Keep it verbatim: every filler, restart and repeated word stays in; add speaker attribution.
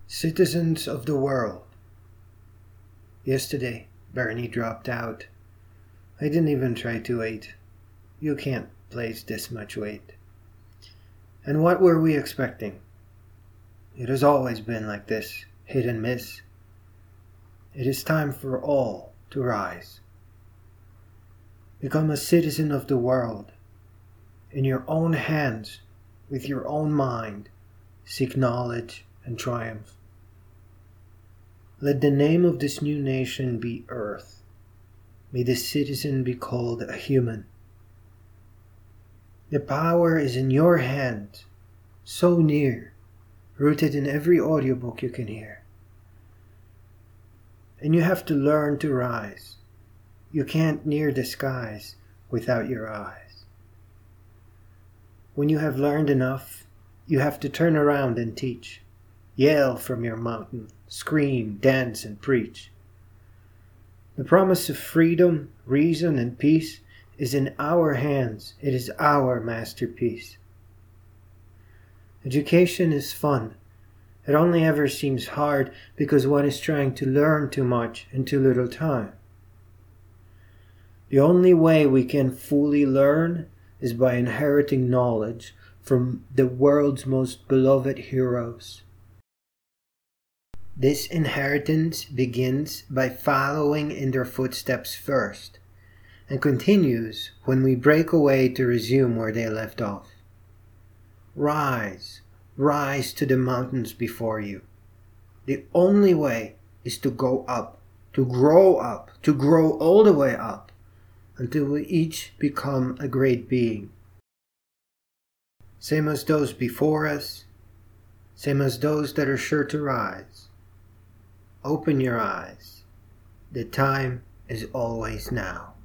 Speaker 1: Citizens of the world. Yesterday, Bernie dropped out. I didn't even try to wait. You can't place this much weight. And what were we expecting? It has always been like this, hit and miss. It is time for all to rise. Become a citizen of the world. In your own hands, with your own mind, seek knowledge and triumph. Let the name of this new nation be Earth. May the citizen be called a human. The power is in your hands, so near, rooted in every audiobook you can hear. And you have to learn to rise. You can't near the skies without your eyes. When you have learned enough, you have to turn around and teach. Yell from your mountain, scream, dance, and preach. The promise of freedom, reason, and peace is in our hands. It is our masterpiece. Education is fun. It only ever seems hard because one is trying to learn too much in too little time. The only way we can fully learn is by inheriting knowledge from the world's most beloved heroes. This inheritance begins by following in their footsteps first, and continues when we break away to resume where they left off. Rise, rise to the mountains before you. The only way is to go up, to grow up, to grow all the way up, until we each become a great being. Same as those before us, same as those that are sure to rise. Open your eyes. The time is always now.